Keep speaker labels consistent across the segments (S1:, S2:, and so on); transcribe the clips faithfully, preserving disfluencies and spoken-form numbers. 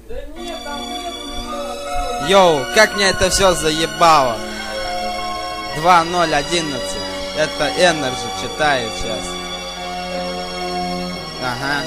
S1: Йоу, как мне это все заебало. два ноль одиннадцать. Это Energy читает сейчас. Ага.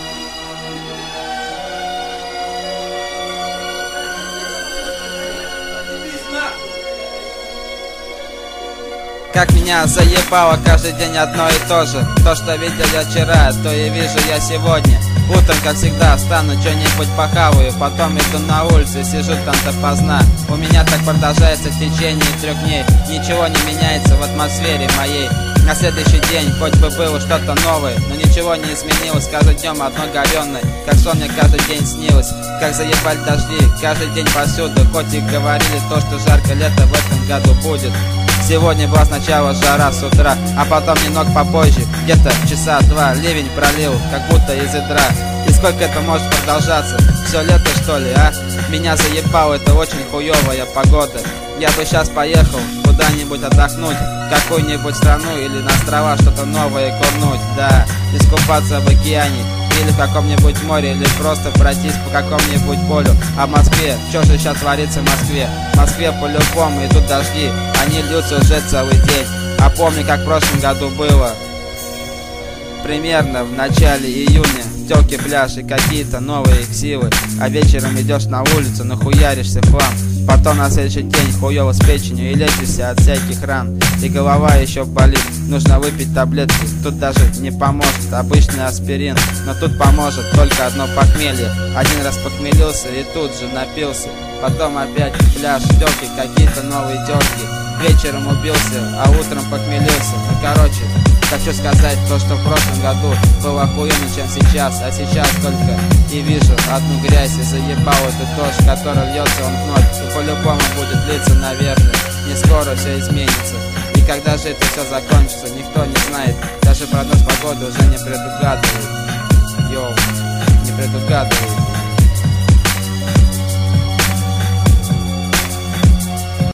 S1: Как меня заебало каждый день одно и то же. То, что видел я вчера, то и вижу я сегодня. Утром, как всегда, встану, что-нибудь похаваю. Потом иду на улицу, сижу там допоздна. У меня так продолжается в течение трех дней. Ничего не меняется в атмосфере моей. На следующий день хоть бы было что-то новое, но ничего не изменилось. Каждый днем одно говёное, как сон мне каждый день снилось. Как заебали дожди, каждый день повсюду. Хоть и говорили то, что жаркое лето в этом году будет. Сегодня была сначала жара с утра, а потом немного попозже, где-то часа два, ливень пролил, как будто из ведра. И сколько это может продолжаться? Все лето, что ли, а? Меня заебало, это очень хуевая погода. Я бы сейчас поехал куда-нибудь отдохнуть, в какую-нибудь страну или на острова что-то новое курнуть, да, искупаться в океане или в каком-нибудь море, или просто пройтись по какому-нибудь полю. А в Москве, что же сейчас творится в Москве? В Москве по-любому идут дожди, они льются уже целый день. А помню, как в прошлом году было, примерно в начале июня. Тёлки, пляж и какие-то новые силы. А вечером идешь на улицу, нахуяришься в хлам. Потом на следующий день хуёво с печенью и лечишься от всяких ран. И голова еще болит, нужно выпить таблетки. Тут даже не поможет обычный аспирин, но тут поможет только одно похмелье. Один раз похмелился и тут же напился. Потом опять пляж, тёлки, какие-то новые тёлки. Вечером убился, а утром похмелился. Ну короче, хочу сказать то, что в прошлом году было охуенно, чем сейчас. А сейчас только и вижу одну грязь. И заебал этот дождь, который льется он вновь. И по-любому будет длиться, наверное. Не скоро все изменится. И когда же это все закончится, никто не знает. Даже прогноз погоды уже не предугадывает. Йоу, не предугадывает.